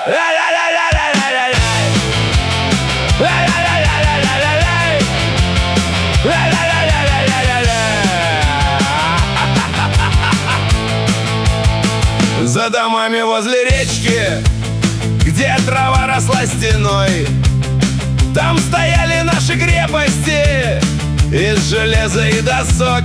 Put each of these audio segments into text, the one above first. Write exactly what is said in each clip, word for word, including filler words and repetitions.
За домами возле речки, где трава росла стеной, там стояли наши крепости из железа и досок.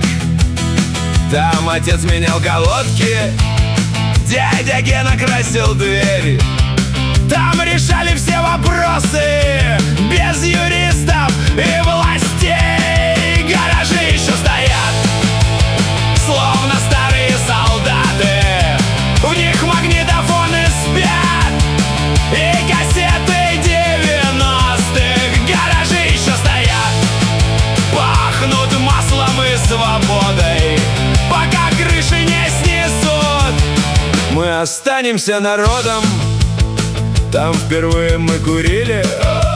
Там отец менял колодки, дядя Гена красил дверь. Там решали все вопросы без юристов и властей. Гаражи еще стоят, словно старые солдаты. В них магнитофоны спят и кассеты девяностых. Гаражи еще стоят, пахнут маслом и свободой, пока крыши не снесут. Мы останемся народом. Там впервые мы курили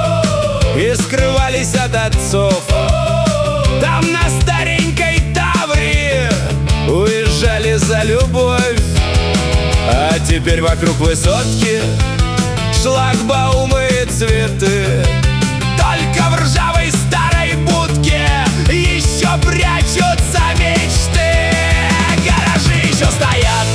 и скрывались от отцов. Там на старенькой Тавре уезжали за любовь. А теперь вокруг высотки шлагбаумы и цветы. Только в ржавой старой будке еще прячутся мечты. Гаражи еще стоят,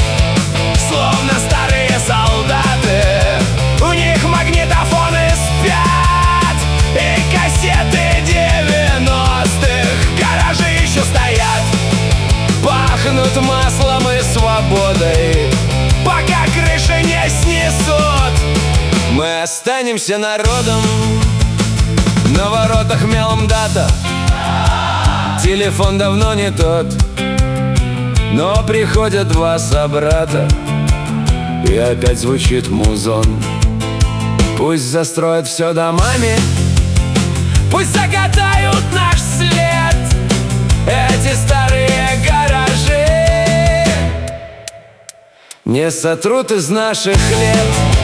словно старые солдаты. У них магнитофоны спят и кассеты девяностых. Гаражи еще стоят, пахнут маслом и свободой, пока крыши не снесут. Мы останемся народом. На воротах мелом дата, телефон давно не тот, но приходят два собрата, и опять звучит музон. Пусть застроят все домами, пусть закатают наш след, эти старые гаражи не сотрут из наших лет.